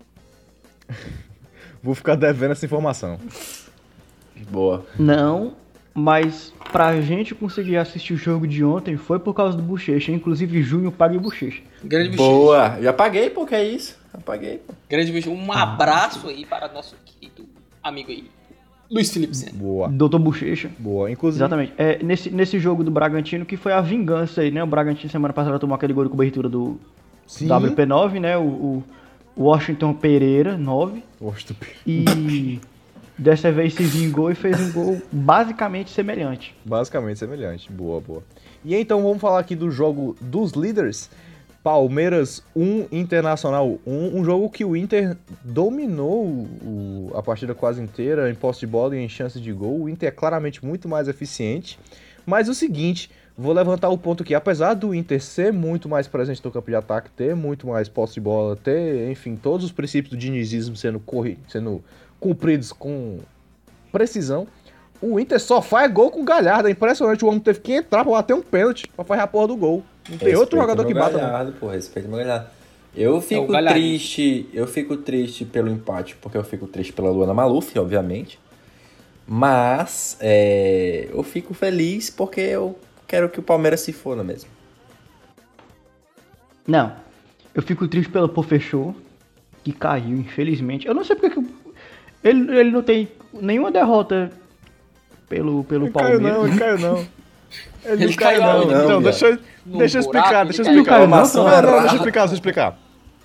Vou ficar devendo essa informação. Boa. Não, mas pra gente conseguir assistir o jogo de ontem foi por causa do Bochecha. Inclusive, Junho paga o Bochecha. Grande Bochecha. Boa. Já paguei, pô, que é isso? Já paguei, pô. Grande Bochecha. Um abraço aí para nosso querido amigo aí, Luiz Felipe Sena. Boa, Doutor Bochecha. boa. Inclusive, Exatamente. É, nesse jogo do Bragantino, que foi a vingança aí, né? O Bragantino semana passada tomou aquele gol de cobertura do sim. WP9, né? O Washington Pereira, 9. E dessa vez se vingou e fez um gol basicamente semelhante. Basicamente semelhante. Boa, boa. E então vamos falar aqui do jogo dos líderes. Palmeiras 1, Internacional 1. Um jogo que o Inter dominou a partida quase inteira em posse de bola e em chances de gol. O Inter é claramente muito mais eficiente. Mas o seguinte, vou levantar o ponto aqui. Apesar do Inter ser muito mais presente no campo de ataque, ter muito mais posse de bola, ter, enfim, todos os princípios do dinizismo sendo cumpridos com precisão, o Inter só faz gol com Galhardo. É impressionante, o homem teve que entrar pra bater um pênalti pra fazer a porra do gol. Não tem outro jogador que bata, não. Galhardo, pô, respeita o meu Galhardo. Eu fico Galhardo. triste pelo empate, porque eu fico triste pela Luana Maluf, obviamente. Mas eu fico feliz porque eu quero que o Palmeiras se foda mesmo. Não, eu fico triste pelo Pofechou, que caiu, infelizmente. Eu não sei porque que ele não tem nenhuma derrota pelo Palmeiras. Ele caiu não. Ele não Ele caiu caiu não. não, Então, viado. deixa eu explicar, deixa eu Ele explicar. caiu não, Deixa eu explicar.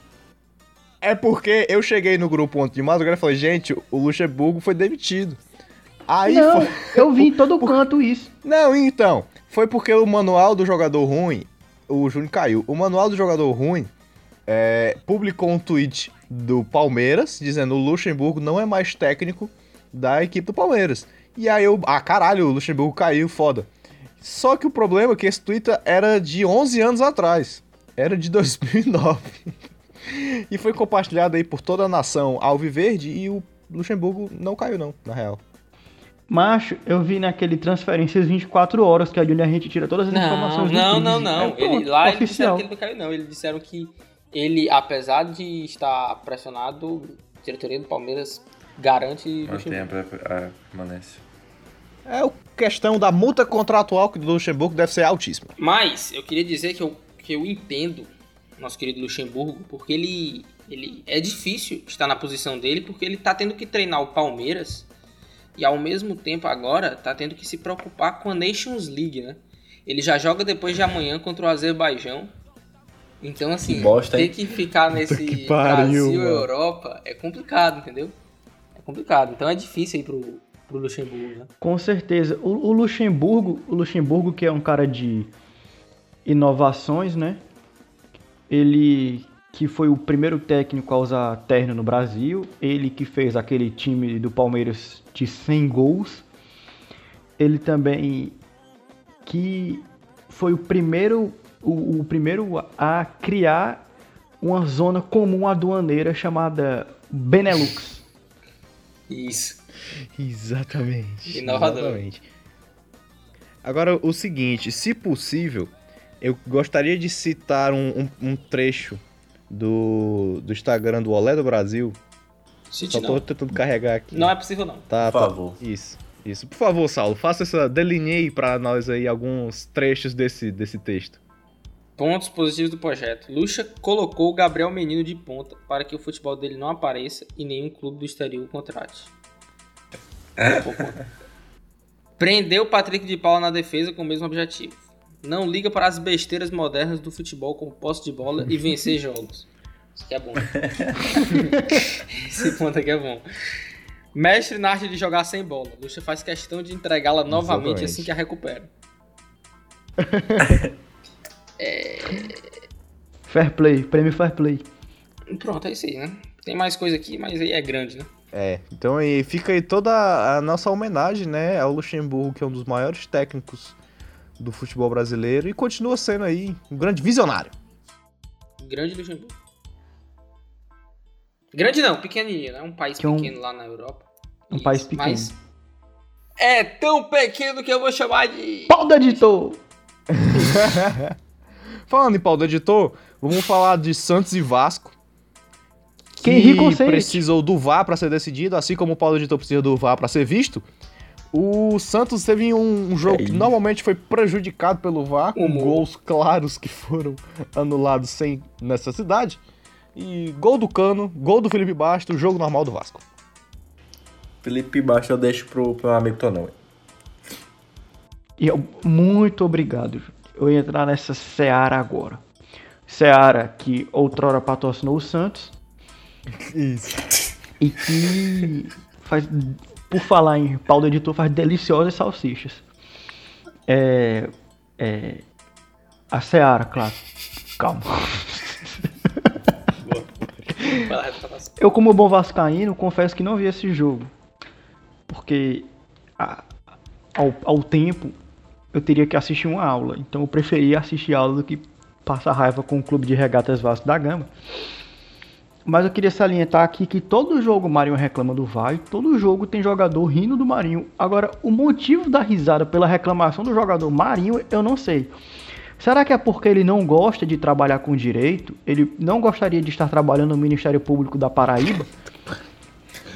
É porque eu cheguei no grupo ontem de madrugada e falei, gente, o Luxemburgo foi demitido. Aí Não, foi... eu vi em todo canto isso. Não, então, foi porque o manual do jogador ruim, o Júnior caiu, o manual do jogador ruim publicou um tweet do Palmeiras, dizendo o Luxemburgo não é mais técnico da equipe do Palmeiras. E aí caralho, o Luxemburgo caiu, foda. Só que o problema é que esse tweet era de 11 anos atrás, era de 2009. E foi compartilhado aí por toda a nação alviverde e o Luxemburgo não caiu não, na real. Macho, eu vi naquele Transferências 24 horas, que é onde a gente tira todas as informações do clube. Não. Eles disseram que ele não caiu, não. Eles disseram que ele, apesar de estar pressionado, a diretoria do Palmeiras garante Mantém a permanência. É a questão da multa contratual do Luxemburgo deve ser altíssima. Mas eu queria dizer que eu entendo nosso querido Luxemburgo, porque ele é difícil estar na posição dele, porque ele tá tendo que treinar o Palmeiras e ao mesmo tempo agora tá tendo que se preocupar com a Nations League, né? Ele já joga depois de amanhã contra o Azerbaijão. Então, assim, ter que ficar nesse Brasil e Europa é complicado, entendeu? É complicado. Então é difícil aí pro Luxemburgo, né? Com certeza. O Luxemburgo, que é um cara de inovações, né? Ele que foi o primeiro técnico a usar terno no Brasil, ele que fez aquele time do Palmeiras de 100 gols, ele também que foi o primeiro a criar uma zona comum aduaneira chamada Benelux. Isso. Exatamente. Inovador. Exatamente. Agora, o seguinte, se possível, eu gostaria de citar um trecho do Instagram do Olé do Brasil. Só tô tentando carregar aqui. Não é possível, não. Tá, por favor. Isso. Por favor, Saulo, delineie pra nós aí alguns trechos desse texto. Pontos positivos do projeto. Lucha colocou o Gabriel Menino de ponta para que o futebol dele não apareça e nenhum clube do exterior o contrate. Prendeu Patrick de Paula na defesa com o mesmo objetivo. Não liga para as besteiras modernas do futebol como posse de bola e vencer jogos. Isso aqui é bom. Esse ponto aqui é bom. Mestre na arte de jogar sem bola. Lucha faz questão de entregá-la novamente assim que a recupera. Fair play, prêmio fair play. Pronto, é isso aí, né? Tem mais coisa aqui, mas aí é grande, né? Então aí fica aí toda a nossa homenagem, né, ao Luxemburgo, que é um dos maiores técnicos do futebol brasileiro e continua sendo aí um grande visionário. Grande Luxemburgo. Grande não, pequenininho, né? Um país pequeno lá na Europa. Um país pequeno. Mas é tão pequeno que eu vou chamar de... Pau do editor! Falando em pau do editor, vamos falar de Santos e Vasco. Que precisou do VAR para ser decidido, assim como o pau do editor precisa do VAR para ser visto. O Santos teve um jogo que normalmente foi prejudicado pelo VAR, com gols claros que foram anulados sem necessidade. E gol do Cano, gol do Felipe Bastos, jogo normal do Vasco. Felipe Bastos eu deixo pro meu amigo Tonão. Muito obrigado. Eu ia entrar nessa Seara agora. Seara que outrora patrocinou o Santos. Isso. E que faz, por falar em pau do editor, faz deliciosas salsichas. A Seara, claro. Calma. Eu, como bom vascaíno, confesso que não vi esse jogo. Porque ao tempo eu teria que assistir uma aula. Então eu preferia assistir aula do que passar raiva com o Clube de Regatas Vasco da Gama. Mas eu queria salientar aqui que todo jogo o Marinho reclama do VAR e todo jogo tem jogador rindo do Marinho. Agora, o motivo da risada pela reclamação do jogador Marinho, eu não sei. Será que é porque ele não gosta de trabalhar com direito? Ele não gostaria de estar trabalhando no Ministério Público da Paraíba?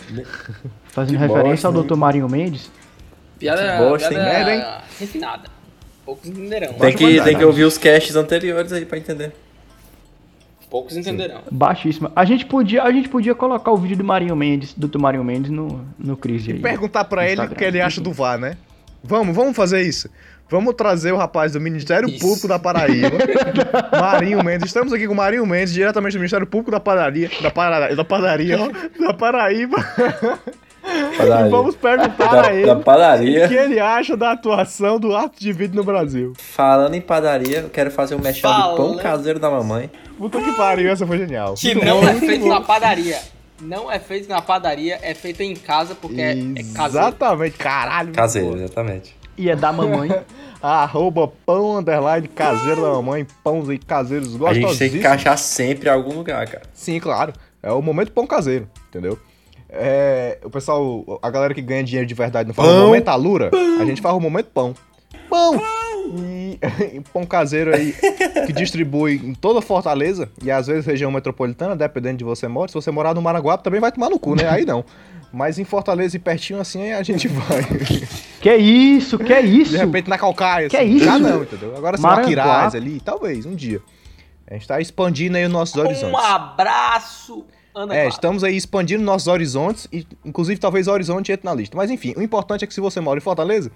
Fazendo Que referência bosta, ao Dr. Marinho Mendes. Piada, bosta, hein? Merda, hein? refinada. Poucos entenderão. Tem que ouvir os casts anteriores aí pra entender. Poucos entenderão. Baixíssima. A gente podia colocar o vídeo do Marinho Mendes, do Dr. Marinho Mendes no Crise aí. Perguntar pra No ele o Instagram. que ele acha do VAR, né? Vamos fazer isso. Vamos trazer o rapaz do Ministério Isso. Público da Paraíba, Marinho Mendes. Estamos aqui com o Marinho Mendes, diretamente do Ministério Público da Paraíba, da Paraíba. E vamos perguntar a ele Da o padaria. que ele acha da atuação do ato de vida no Brasil. Falando em padaria, eu quero fazer um mexão de pão Falando- caseiro da mamãe. Puta que pariu, essa foi genial. Que Muito não bom, é muito feito bom. na padaria. Não é feito na padaria, é feito em casa porque é caseiro. Exatamente, caralho. muito Caseiro, bom. exatamente. E é da mamãe. Arroba pão underline caseiro da mamãe, pães aí caseiros A gente gostosíssimos. tem que encaixar sempre em algum lugar, cara. Sim, claro. É o momento pão caseiro, entendeu? O pessoal, a galera que ganha dinheiro de verdade não fala o momento alura, a gente fala o momento pão. Pão! E pão caseiro aí, que distribui em toda Fortaleza, e às vezes região metropolitana, dependendo de você mora. Se você morar no Maranguape, também vai tomar no cu, né? Aí não. Mas em Fortaleza e pertinho assim, aí a gente vai. Que isso? De repente na Calcaia. Que assim. isso? Já não, entendeu? Agora se no Maranguape. Aquiraz ali, talvez, um dia. A gente tá expandindo aí os nossos horizontes. Um abraço, Ana Clara. Estamos aí expandindo nossos horizontes, e inclusive talvez o horizonte entre na lista. Mas enfim, o importante é que se você mora em Fortaleza,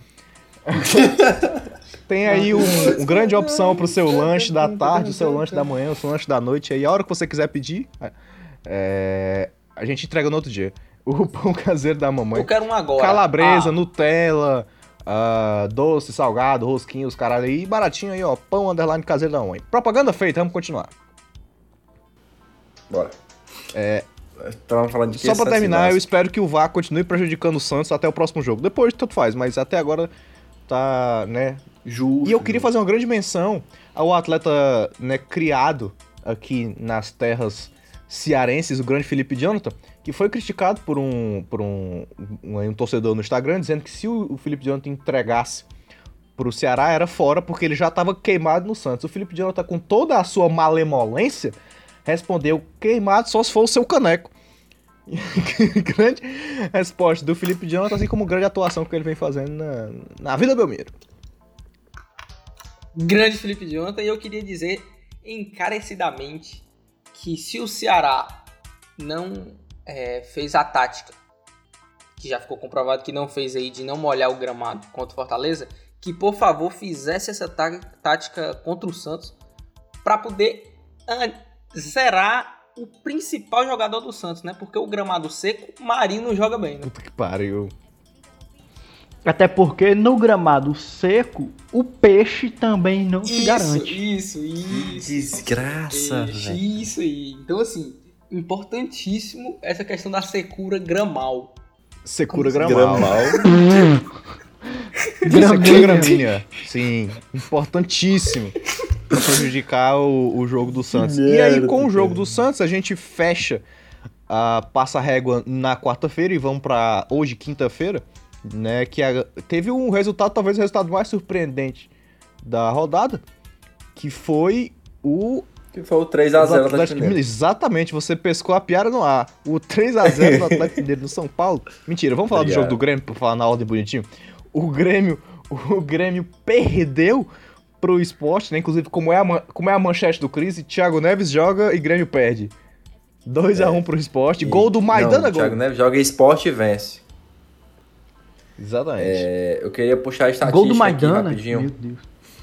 tem aí uma grande opção pro seu lanche da tarde, o seu lanche da manhã, o seu lanche da noite, aí a hora que você quiser pedir, a gente entrega no outro dia. O pão caseiro da mamãe. Eu quero um agora. Calabresa, Ah, Nutella, doce, salgado, rosquinha, os caralho aí, baratinho aí, ó, pão underline caseiro da mamãe. Propaganda feita, vamos continuar. Bora. Tava falando de que Só pra essa terminar, eu cidade- espero que o VAR continue prejudicando o Santos até o próximo jogo. Depois tanto faz, mas até agora tá, né? Justo. E eu queria fazer uma grande menção ao atleta, né, criado aqui nas terras cearenses, o grande Felipe Jonathan, que foi criticado por um torcedor no Instagram, dizendo que se o Felipe Jonathan entregasse pro Ceará era fora, porque ele já tava queimado no Santos. O Felipe Jonathan, com toda a sua malemolência, respondeu: queimado só se for o seu caneco. Grande resposta do Felipe Jonathan, assim como grande atuação que ele vem fazendo na Vila Belmiro. grande Felipe Jonathan. E eu queria dizer encarecidamente que se o Ceará não fez a tática, que já ficou comprovado que não fez aí, de não molhar o gramado contra o Fortaleza, que por favor fizesse essa tática contra o Santos para poder zerar o principal jogador do Santos, né? Porque o gramado seco, Marinho não joga bem, né? Puta que pariu. Até porque no gramado seco, o peixe também não se garante. Isso. Desgraça, velho. Isso aí. Então, assim, importantíssimo essa questão da secura gramal. Secura gramal. Gramal. Secura gramínea. Sim, importantíssimo pra prejudicar o jogo do Santos. E aí, com o jogo do Santos, a gente fecha a passa-régua na quarta-feira e vamos pra hoje, quinta-feira, né? Que teve um resultado, talvez o resultado mais surpreendente da rodada, que foi o Que foi o 3x0 do Atlético Mineiro. Exatamente, você pescou a piada no ar. O 3x0 do Atlético Mineiro no São Paulo. Mentira, vamos falar do Obrigado. jogo do Grêmio, pra falar na ordem bonitinho. O Grêmio perdeu pro Sport, né? Inclusive, como é a manchete do Crise, Thiago Neves joga e Grêmio perde. 2x1 pro Sport. Gol do Maidana, Não, gol. Thiago Neves joga esporte e vence. Exatamente. Eu queria puxar a estatística Gol do aqui Maidana? rapidinho. Meu Deus.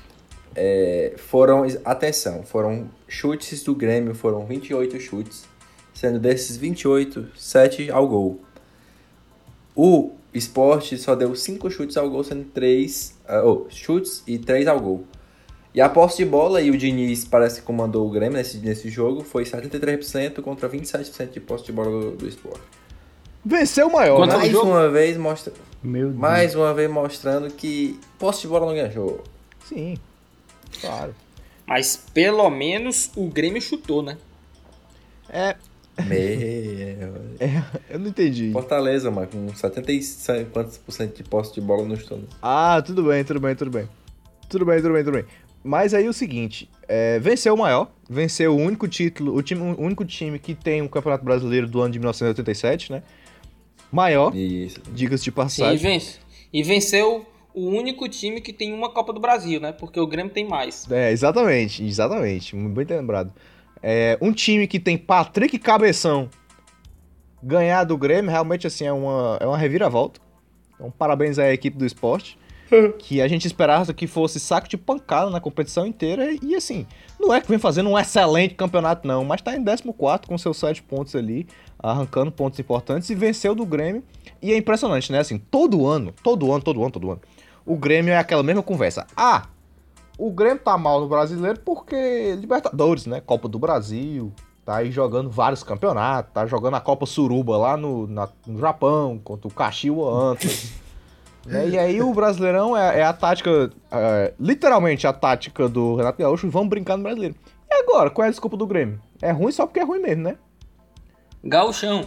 Foram chutes do Grêmio, foram 28 chutes, sendo desses 28, 7 ao gol. O Sport só deu 5 chutes ao gol, sendo 3 chutes e 3 ao gol. E a posse de bola, e o Diniz parece que comandou o Grêmio nesse jogo, foi 73% contra 27% de posse de bola do Sport. Venceu o maior, Quanto né? ao jogo? Mais Meu uma vez mostrando que posse de bola não ganha jogo. Sim, claro. Mas pelo menos o Grêmio chutou, né? Eu não entendi. Fortaleza, mano, com 70 quantos por cento de posse de bola no estômago. Ah, tudo bem. Mas aí o seguinte, venceu o maior, venceu o único título, o único time que tem um Campeonato Brasileiro do ano de 1987, né? Maior, Isso. diga-se de Sim, passagem. e venceu o único time que tem uma Copa do Brasil, né? Porque o Grêmio tem mais. Exatamente. Muito bem lembrado. Um time que tem Patrick Cabeção ganhar do Grêmio, realmente, assim, é uma reviravolta. Então, parabéns à equipe do esporte, que a gente esperava que fosse saco de pancada na competição inteira. E, assim, não é que vem fazendo um excelente campeonato, não, mas tá em 14º com seus 7 pontos ali, arrancando pontos importantes, e venceu do Grêmio. E é impressionante, né? Assim, todo ano, o Grêmio é aquela mesma conversa. O Grêmio tá mal no Brasileiro porque Libertadores, né? Copa do Brasil, tá aí jogando vários campeonatos, tá jogando a Copa Suruba lá no Japão, contra o Kashiwa Antlers. Né? E aí o Brasileirão é a tática, literalmente a tática do Renato Gaúcho, vamos brincar no Brasileiro. E agora, qual é a desculpa do Grêmio? É ruim só porque é ruim mesmo, né? Gauchão,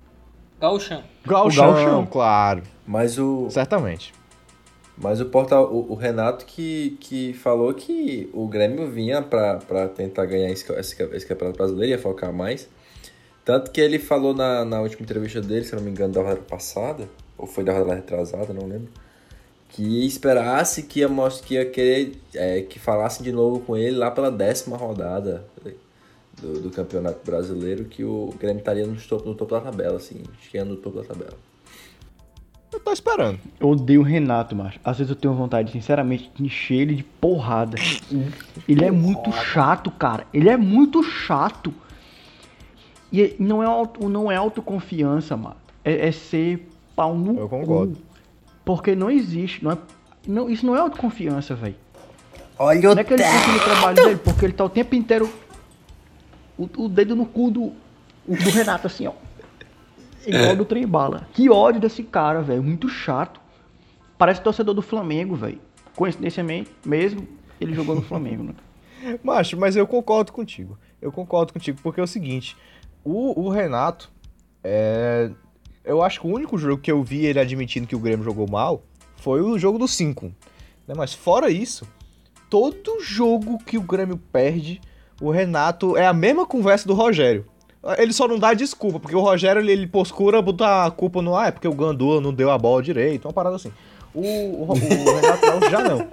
Gauchão, claro, certamente. Mas o Renato que falou que o Grêmio vinha pra tentar ganhar esse Campeonato Brasileiro, ia focar mais. Tanto que ele falou na última entrevista dele, se não me engano, da rodada passada, ou foi da rodada retrasada, não lembro, que esperasse que ia querer que falassem de novo com ele lá pela 10ª rodada do Campeonato Brasileiro, que o Grêmio estaria no topo da tabela, assim, chegando no topo da tabela. Eu tô esperando. Eu odeio o Renato, macho. Às vezes eu tenho vontade, sinceramente, de encher ele de porrada. Ele é muito chato, cara. Ele é muito chato. E não é autoconfiança, mano. É ser pau no cu. Eu concordo. Porque não existe. Isso não é autoconfiança, velho. Olha não é que ele confia no trabalho dele, porque ele tá o tempo inteiro o dedo no cu do Renato, assim, ó. Igual do trem bala. Que ódio desse cara, velho. Muito chato. Parece torcedor do Flamengo, velho. Coincidentemente, mesmo, ele jogou no Flamengo, né? Macho, mas eu concordo contigo. Porque é o seguinte. O Renato, eu acho que o único jogo que eu vi ele admitindo que o Grêmio jogou mal foi o jogo do 5. Né? Mas fora isso, todo jogo que o Grêmio perde, o Renato é a mesma conversa do Rogério. Ele só não dá desculpa, porque o Rogério, ele poscura botar a culpa no... é porque o Gandula não deu a bola direito, uma parada assim. O Renato já não.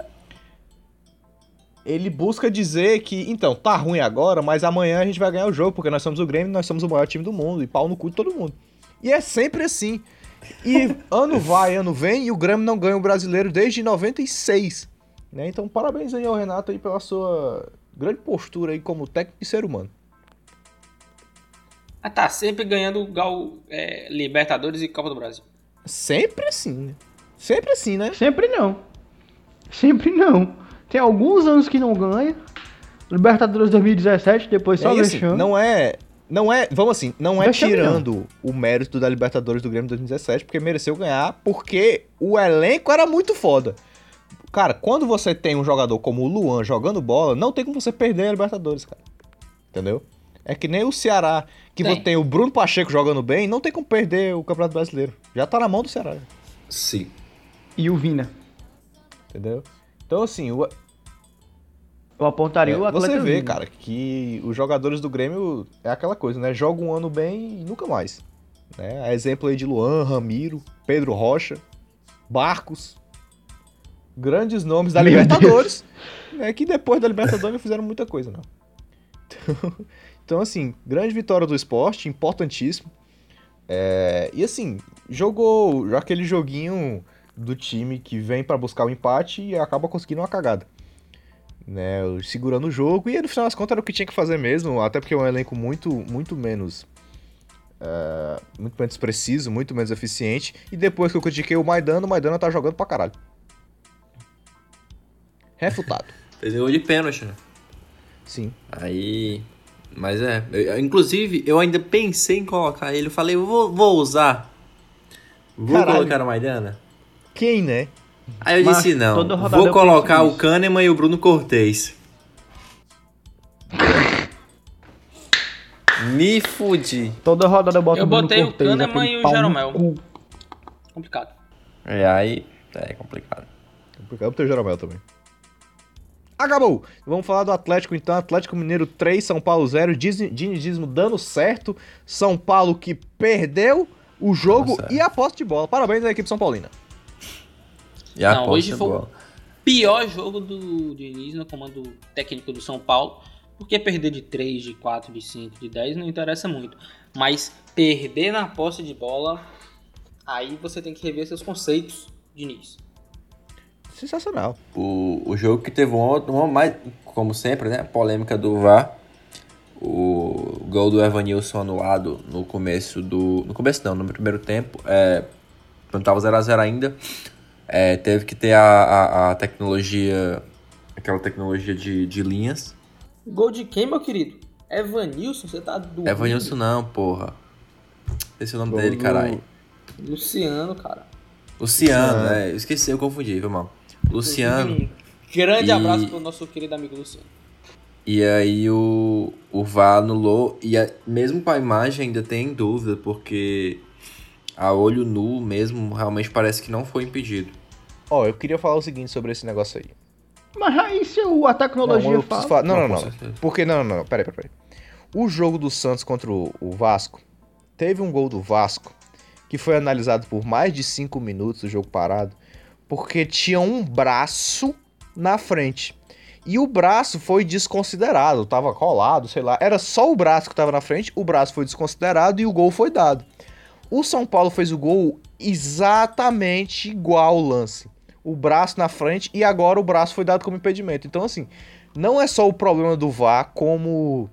Ele busca dizer que, então, tá ruim agora, mas amanhã a gente vai ganhar o jogo, porque nós somos o Grêmio, nós somos o maior time do mundo, e pau no cu de todo mundo. E é sempre assim. E ano vai, ano vem, e o Grêmio não ganha o Brasileiro desde 96. Né? Então, parabéns aí ao Renato aí pela sua grande postura aí como técnico e ser humano. Tá sempre ganhando Libertadores e Copa do Brasil. Sempre assim, né? Sempre assim, né? Sempre não. Tem alguns anos que não ganha. Libertadores 2017, depois só vexame. Assim, não é, vamos assim, não é Vexame tirando o mérito da Libertadores do Grêmio 2017, porque mereceu ganhar, porque o elenco era muito foda. Cara, quando você tem um jogador como o Luan jogando bola, não tem como você perder a Libertadores, cara. Entendeu? É que nem o Ceará, que você tem o Bruno Pacheco jogando bem, não tem como perder o Campeonato Brasileiro. Já tá na mão do Ceará. Sim. E o Vina. Entendeu? Então, assim, eu apontaria o Atlético. Você vê, Vina. cara, que os jogadores do Grêmio é aquela coisa, né? Joga um ano bem e nunca mais. Né? A exemplo aí de Luan, Ramiro, Pedro Rocha, Barcos. Grandes nomes da Libertadores, né? Que depois da Libertadores não fizeram muita coisa, não. Então, assim, grande vitória do Sport, importantíssimo. E assim, jogou aquele joguinho do time que vem pra buscar o empate e acaba conseguindo uma cagada. Né, segurando o jogo, e no final das contas era o que tinha que fazer mesmo, até porque é um elenco muito menos preciso, muito menos eficiente. E depois que eu critiquei o Maidana tá jogando pra caralho. Refutado. Fez gol de pênalti, né? Sim. Aí... Mas inclusive, eu ainda pensei em colocar ele. Eu falei, vou usar. Vou colocar o Maidana. Quem, né? Aí eu disse, não. Vou colocar o Kahneman e o Bruno Cortez. Me fudi. Toda rodada eu boto Eu botei o Cortez, Kahneman e o Jeromel. Complicado. Aí é complicado. Eu botei o Jeromel também. Acabou! Vamos falar do Atlético então. Atlético Mineiro 3, São Paulo 0. Dinizismo dando certo. São Paulo que perdeu o jogo Nossa. e a posse de bola. Parabéns à equipe São Paulina. E a Não, posse hoje é foi boa. o pior jogo do Diniz no comando técnico do São Paulo, porque perder de 3, de 4, de 5, de 10 não interessa muito. Mas perder na posse de bola, aí você tem que rever seus conceitos, Diniz. Sensacional. O jogo que teve uma mais, como sempre, né? Polêmica do VAR. O gol do Evanilson anulado no começo do. No começo não, no primeiro tempo. Quando tava 0x0 ainda. Teve que ter a tecnologia. Aquela tecnologia de linhas. Gol de quem, meu querido? Evanilson, você tá doido? Evanilson não, porra. Esse é o nome Gol dele, do- caralho. Luciano, cara. Luciano, eu esqueci, eu confundi, viu, mal? Luciano. Um grande E- abraço pro nosso querido amigo Luciano. E aí o VAR anulou, e mesmo com a imagem ainda tem dúvida, porque a olho nu mesmo realmente parece que não foi impedido. Ó, eu queria falar o seguinte sobre esse negócio aí. Mas aí se a tecnologia eu fala... preciso falar- Não, com não. certeza. Porque, não. Peraí. O jogo do Santos contra o Vasco, teve um gol do Vasco que foi analisado por mais de 5 minutos, o jogo parado, porque tinha um braço na frente. E o braço foi desconsiderado, tava colado, sei lá. Era só o braço que tava na frente, o braço foi desconsiderado e o gol foi dado. O São Paulo fez o gol exatamente igual ao lance. O braço na frente e agora o braço foi dado como impedimento. Então, assim, não é só o problema do VAR como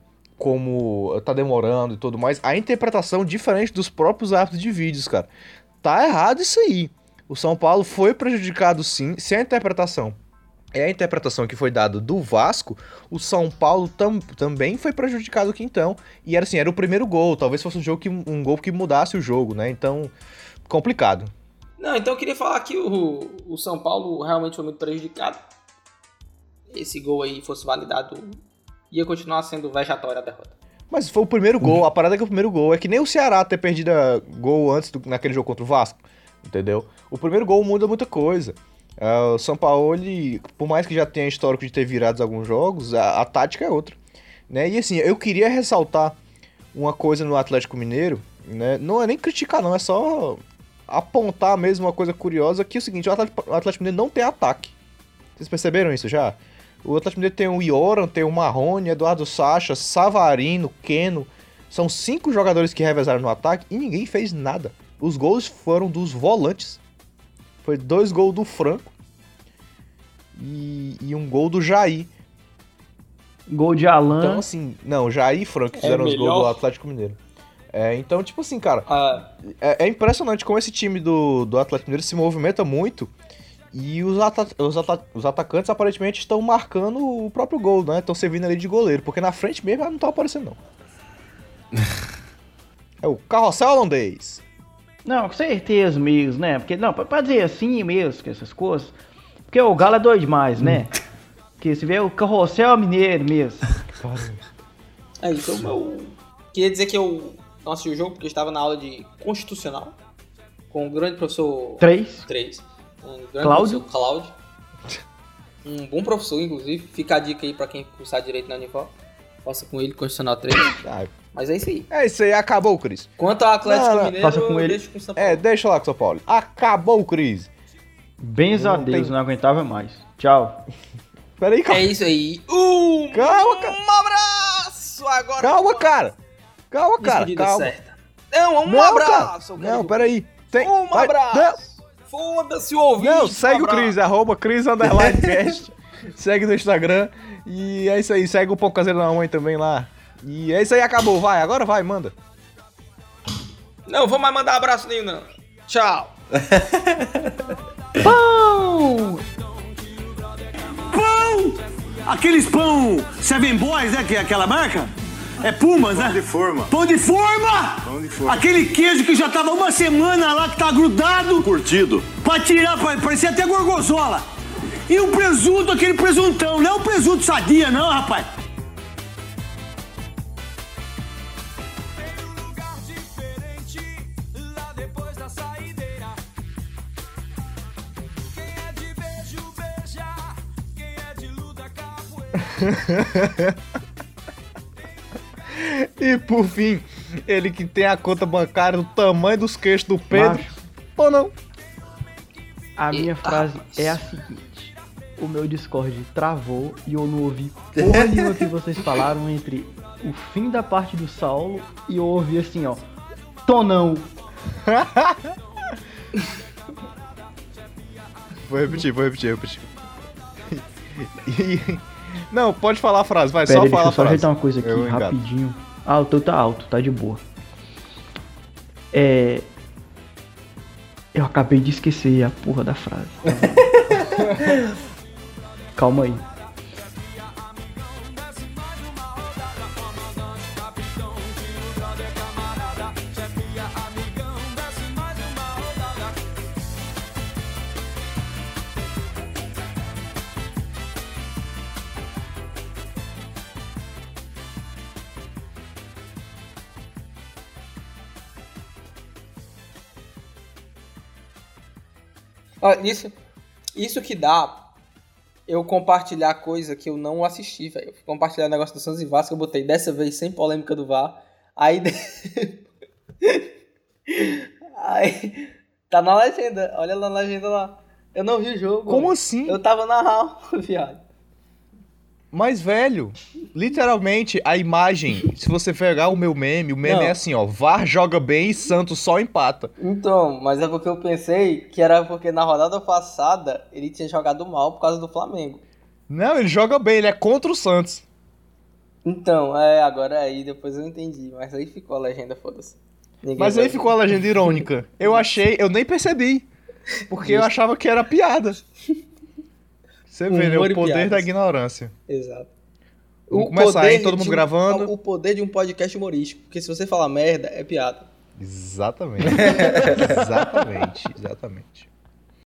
tá demorando e tudo mais. A interpretação diferente dos próprios árbitros de vídeos, cara. Tá errado isso aí. O São Paulo foi prejudicado sim, se a interpretação é a interpretação que foi dada do Vasco, o São Paulo também foi prejudicado aqui então. E era assim, era o primeiro gol, talvez fosse um gol que mudasse o jogo, né? Então, complicado. Não, então eu queria falar que o São Paulo realmente foi muito prejudicado. Esse gol aí fosse validado, ia continuar sendo vejatória a derrota. Mas foi o primeiro gol, a parada é que o primeiro gol é que nem o Ceará ter perdido gol antes naquele jogo contra o Vasco, entendeu? O primeiro gol muda muita coisa. O São Paulo, por mais que já tenha histórico de ter virado alguns jogos, a tática é outra, né? E assim, eu queria ressaltar uma coisa no Atlético Mineiro, né? Não é nem criticar não, é só apontar mesmo uma coisa curiosa, que é o seguinte, o Atlético Mineiro não tem ataque. Vocês perceberam isso já? O Atlético Mineiro tem o Ioran, tem o Marrone, Eduardo Sacha, Savarino, Keno. São 5 jogadores que revezaram no ataque e ninguém fez nada. Os gols foram dos volantes. Foi 2 gols do Franco e um gol do Jair. Gol de Alan. Então, assim, não, Jair e Franco fizeram os gols do Atlético Mineiro. Então, tipo assim, cara, é impressionante como esse time do Atlético Mineiro se movimenta muito e os atacantes aparentemente estão marcando o próprio gol, né? Estão servindo ali de goleiro, porque na frente mesmo não tá aparecendo, não. É o carrossel holandês. Não, com certeza mesmo, né? Porque, não, pra dizer assim mesmo, que essas coisas. Porque o Galo é doido demais, né? Porque se vê o carrossel mineiro mesmo. Então eu queria dizer que eu não assisti o jogo porque eu estava na aula de Constitucional com o grande professor 3. um grande Cláudio. professor Cláudio. Um bom professor, inclusive. Fica a dica aí pra quem cursar direito na Unifor. Faça com ele Constitucional 3. Mas é isso aí. É isso aí, acabou, Cris. Quanto ao Atlético Não, Mineiro, faça com eu ele. deixo com o São Paulo. Deixa lá com o São Paulo. Acabou, Cris. Benza a Não Deus, tem- não aguentava mais. Tchau. Pera aí, calma. É isso aí. Calma, cara. Um abraço agora. Calma, cara. Despedida Calma. certa. Não, um Não, abraço. cara. eu quero Não, peraí. Um Vai- abraço. Foda-se o ouvinte. Não, segue um o Cris, @Cris_cast. Segue no Instagram. E é isso aí, segue o Pão Caseiro da Mãe também lá. E é isso aí, acabou, vai, agora vai, manda. Não vou mais mandar abraço nenhum, não. Tchau. Pão! Pão! Aqueles pão Seven Boys, né? Que é aquela marca? É Pumas, né? Pão de forma. Pão de forma! Pão de forma. Aquele queijo que já tava uma semana lá, que tá grudado. Curtido. Pra tirar, parecia até gorgonzola. E o presunto, aquele presuntão. Não é o presunto sadia, não, rapaz. E por fim, Ele que tem a conta bancária do tamanho dos queixos do Pedro. Macho, Ou não? a minha frase é a seguinte. O meu Discord travou e eu não ouvi porra nenhuma que vocês falaram entre o fim da parte do Saulo e eu ouvi assim, ó. Tonão. Vou repetir. Não, pode falar a frase, vai, Pera só aí, fala deixa a eu só frase. ajeitar uma coisa aqui, Eu engato. rapidinho. Ah, o teu tá alto, tá de boa. Eu acabei de esquecer a porra da frase. Calma aí. Ó, isso que dá eu compartilhar coisa que eu não assisti, velho. Eu fui compartilhar o negócio do Santos e Vasco, eu botei dessa vez sem polêmica do VAR. Aí. Aí. Tá na legenda, olha lá na legenda lá. Eu não vi o jogo. Como velho. assim? Eu tava na real, viado. Mas, velho, literalmente, a imagem, se você pegar o meu meme, o meme Não. é assim, ó, VAR joga bem e Santos só empata. Então, mas é porque eu pensei que era porque na rodada passada ele tinha jogado mal por causa do Flamengo. Não, ele joga bem, ele é contra o Santos. Então, agora aí, depois eu entendi. Mas aí ficou a legenda, foda-se. Ninguém Mas vai aí ficou a legenda irônica. Eu nem percebi, porque eu achava que era piada. Você vê, né, Humor o e poder piadas. da ignorância. Exato. Vamos começar, hein? Todo mundo gravando. O poder de um podcast humorístico. Porque se você falar merda, é piada. Exatamente. Exatamente.